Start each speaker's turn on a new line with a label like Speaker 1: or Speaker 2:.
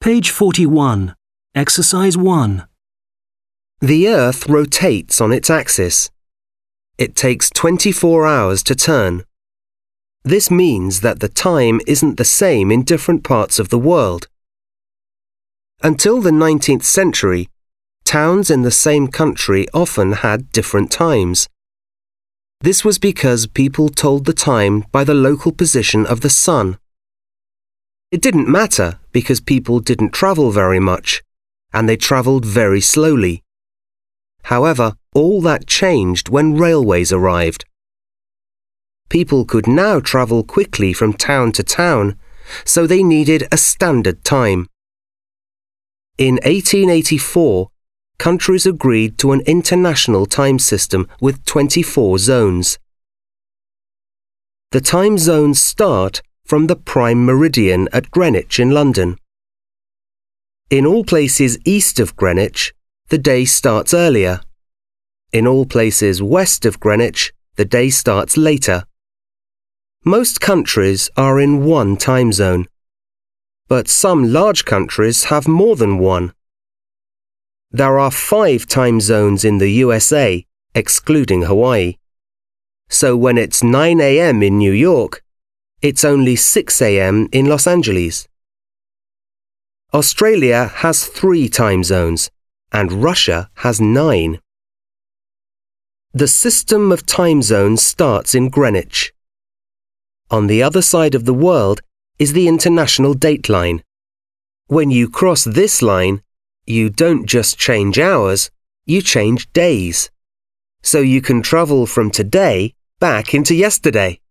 Speaker 1: Page 41. Exercise 1.
Speaker 2: The Earth rotates on its axis. It takes 24 hours to turn. This means that the time isn't the same in different parts of the world. Until the 19th century, towns in the same country often had different times. This was because people told the time by the local position of the sun. It didn't matter because people didn't travel very much, and they travelled very slowly. However, all that changed when railways arrived. People could now travel quickly from town to town, so they needed a standard time. In 1884, countries agreed to an international time system with 24 zones. The time zones start from the prime meridian at Greenwich in London. In all places east of Greenwich, the day starts earlier. In all places west of Greenwich, the day starts later. Most countries are in one time zone, but some large countries have more than one. There are 5 time zones in the USA, excluding Hawaii. So when it's 9 a.m. in New York, it's only 6 a.m. in Los Angeles. Australia has 3 time zones, and Russia has 9. The system of time zones starts in Greenwich. On the other side of the world is the international date line. When you cross this line, you don't just change hours, you change days. So you can travel from today back into yesterday.